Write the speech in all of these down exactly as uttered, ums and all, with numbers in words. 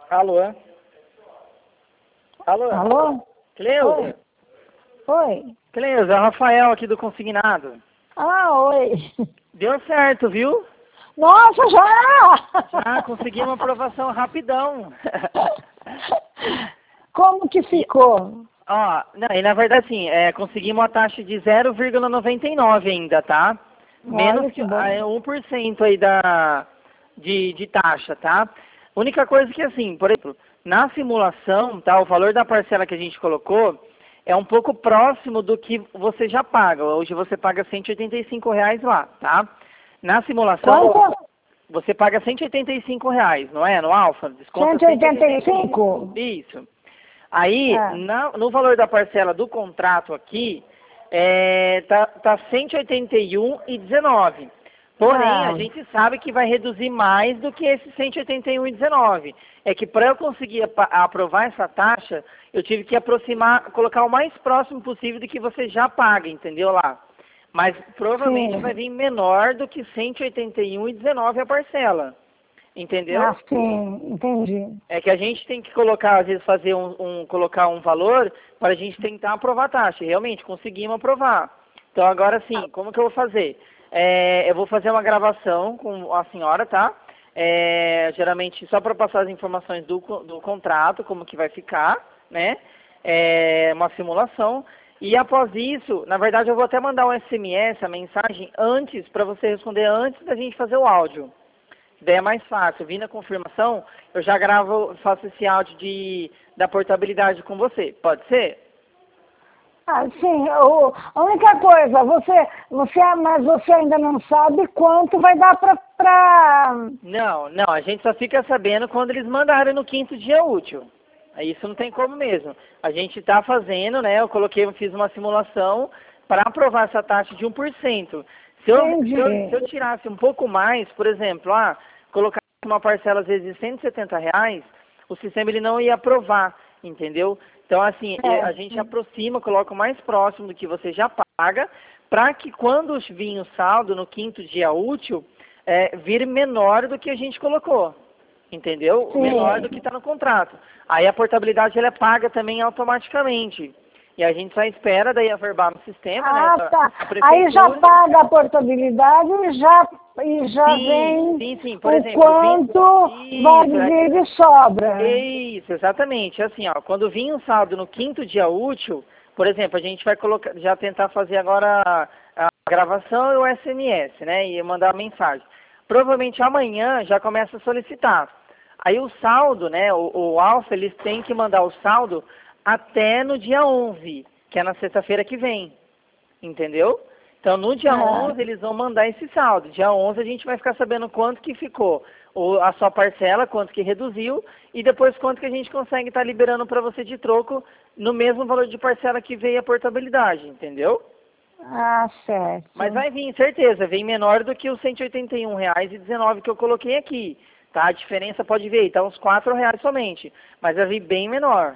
Alô? Alô? Alô? Cleusa? Oi. Oi. Cleusa, é o Rafael aqui do Consignado. Ah, oi. Deu certo, viu? Nossa, já! Já consegui uma aprovação rapidão. Como que ficou? Ó, não, e na verdade assim, é, conseguimos uma taxa de zero vírgula noventa e nove ainda, tá? Menos Olha que que bom. é, um por cento aí da, de, de taxa, tá? Única coisa que assim, por exemplo, na simulação, tá, o valor da parcela que a gente colocou é um pouco próximo do que você já paga. Hoje você paga cento e oitenta e cinco reais lá, tá? Na simulação, Quanto? você paga cento e oitenta e cinco reais, não é? No Alfa, desconta cento e oitenta e cinco? Isso. Aí, É. na- no valor da parcela do contrato aqui, é, tá, tá cento e oitenta e um reais e dezenove. Porém, a Ah, gente sabe que vai reduzir mais do que esse cento e oitenta e um reais e dezenove. É que para eu conseguir apa- aprovar essa taxa, eu tive que aproximar, colocar o mais próximo possível do que você já paga, entendeu lá? Mas provavelmente sim. vai vir menor do que cento e oitenta e um reais e dezenove a parcela. Entendeu? Ah, sim, entendi. É que a gente tem que colocar, às vezes, fazer um, um- colocar um valor para a gente tentar aprovar a taxa. E realmente, conseguimos aprovar. Então, agora sim, como que eu vou fazer? É, eu vou fazer uma gravação com a senhora, tá? É, geralmente, só para passar as informações do, co- do contrato, como que vai ficar, né? É, uma simulação. E após isso, na verdade, eu vou até mandar um S M S, a mensagem, antes, para você responder antes da gente fazer o áudio. Daí é mais fácil. Vindo a confirmação, eu já gravo, faço esse áudio de, da portabilidade com você. Pode ser? Ah, sim, o, a única coisa, você, você, mas você ainda não sabe quanto vai dar para... Pra... Não, não. A gente só fica sabendo quando eles mandarem no quinto dia útil. Aí isso não tem como mesmo. A gente está fazendo, né? Eu coloquei, eu fiz uma simulação para aprovar essa taxa de um por cento. Se eu, se, eu, se eu Entendi. tirasse um pouco mais, por exemplo, ah, colocasse uma parcela às vezes de cento e setenta reais, o sistema ele não ia aprovar, entendeu? Então, assim, eh, a gente É, aproxima, coloca o mais próximo do que você já paga, para que quando vir o saldo no quinto dia útil, é, vir menor do que a gente colocou, entendeu? Menor do que sim. está no contrato. Aí a portabilidade ela é paga também automaticamente. E a gente só espera daí averbar no sistema, né? Ah, A tá. a Aí já prefeitura. paga a portabilidade e já, e já Sim, vem sim, sim. Por o exemplo, vim. quanto vai Isso, é, vir de sobra. isso, exatamente. Assim, ó, quando vir um saldo no quinto dia útil, por exemplo, a gente vai colocar, já tentar fazer agora a, a gravação e o S M S, né? E mandar a mensagem. Provavelmente amanhã já começa a solicitar. Aí o saldo, né? O, o Alfa, eles têm que mandar o saldo até no dia onze, que é na sexta-feira que vem. Entendeu? Então, no dia Ah, onze eles vão mandar esse saldo. Dia onze a gente vai ficar sabendo quanto que ficou, ou a sua parcela, quanto que reduziu, e depois quanto que a gente consegue estar liberando para você de troco no mesmo valor de parcela que veio a portabilidade, entendeu? ah, Mas certo. vai vir, certeza, vem menor do que os cento e oitenta e um reais e dezenove que eu coloquei aqui, tá? A diferença pode ver, tá uns quatro reais somente, mas vai vir bem menor.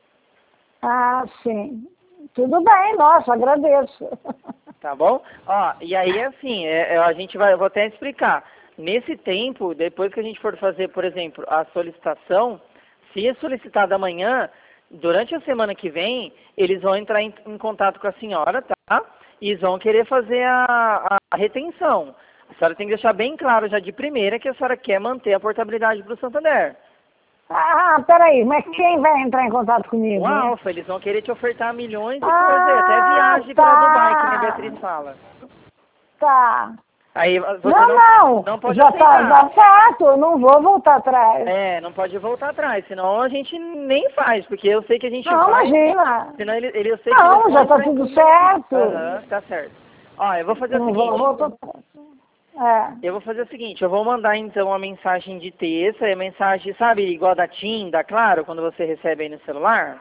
Ah, sim. Tudo bem, nossa, agradeço. Tá bom? Ó, e aí assim, é, é, a gente vai, eu vou até explicar. Nesse tempo, depois que a gente for fazer, por exemplo, a solicitação, se é solicitado amanhã, durante a semana que vem, eles vão entrar em, em contato com a senhora, tá? E vão querer fazer a, a retenção. A senhora tem que deixar bem claro já de primeira que a senhora quer manter a portabilidade para o Santander. Ah, peraí, mas quem vai entrar em contato O comigo? Alfa, eles vão querer te ofertar milhões de coisas, aí, até Ah, viagem para Dubai, que nem a tá. Beatriz fala. Tá. Aí você Não, não, não, não pode já tá, aceitar. tá certo, eu não vou voltar atrás. É, não pode voltar atrás, senão a gente nem faz, porque eu sei que a gente Não, vai, imagina. senão ele, ele- eu sei que eles Não, vão já tá entrar em... tudo certo. Aham, tá certo. Ó, eu vou fazer Eu o não vou seguinte, voltar atrás. É. eu vou fazer o seguinte, eu vou mandar então uma mensagem de texto, é mensagem, sabe, igual da TIM, da Claro, quando você recebe aí no celular?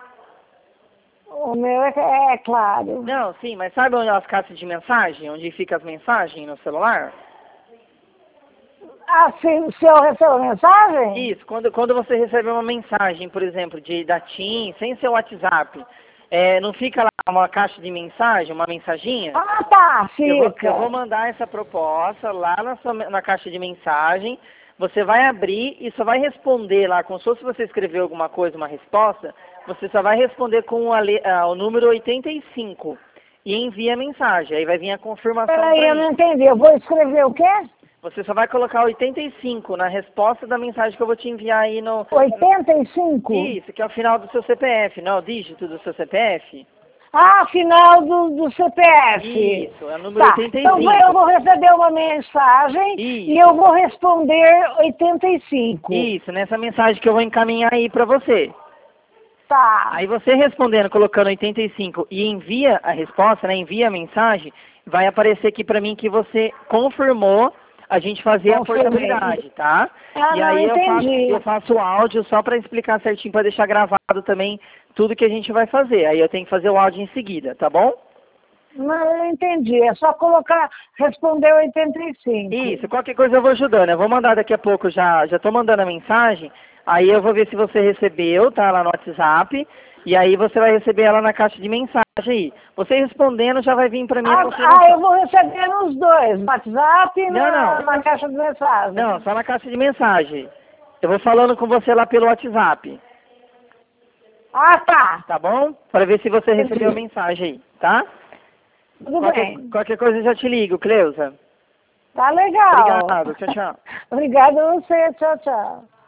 O meu é, é claro. Não, sim, mas sabe onde as caixas de mensagem, onde fica as mensagens no celular? Ah, se, se eu recebo mensagem? Isso, quando, quando você recebe uma mensagem, por exemplo, de da TIM, sem seu WhatsApp, é, não fica lá uma caixa de mensagem, uma mensaginha? Ah, tá, Eu vou, eu vou fica. mandar essa proposta lá na, sua, na caixa de mensagem. Você vai abrir e só vai responder lá, como se fosse você escrever alguma coisa, uma resposta, você só vai responder com a, ah, o número oitenta e cinco e envia a mensagem. Aí vai vir a confirmação. Peraí, eu não entendi. Eu vou escrever o quê? Você só vai colocar oitenta e cinco na resposta da mensagem que eu vou te enviar aí no... oitenta e cinco? Isso, que é o final do seu C P F, não é o dígito do seu C P F? Ah, final do, do C P F. Isso, é o número tá. oitenta e cinco. Então eu vou receber uma mensagem Isso. e eu vou responder oitenta e cinco. Isso, nessa mensagem que eu vou encaminhar aí pra você. Tá. Aí você respondendo, colocando oitenta e cinco e envia a resposta, né, envia a mensagem, vai aparecer aqui pra mim que você confirmou a gente fazer a portabilidade, tá? Ah, e não, aí eu faço, entendi. eu faço o áudio só para explicar certinho, para deixar gravado também tudo que a gente vai fazer. Aí eu tenho que fazer o áudio em seguida, tá bom? Não, eu entendi. É só colocar, responder oitenta e cinco. Isso, qualquer coisa eu vou ajudando. Eu vou mandar daqui a pouco, já já tô mandando a mensagem, aí eu vou ver se você recebeu, tá, lá no WhatsApp, e aí você vai receber ela na caixa de mensagem aí. Você respondendo já vai vir para mim. Ah, ah, eu vou receber nos dois, no WhatsApp e Não, na, não. na caixa de mensagem. Não, só na caixa de mensagem. Eu vou falando com você lá pelo WhatsApp. Ah, tá. Tá bom? Para ver se você recebeu a mensagem aí, tá? Tudo Qualquer, bem. qualquer coisa eu já te ligo, Cleusa. Tá legal. Obrigado, tchau, tchau. Obrigada a você. Tchau, tchau.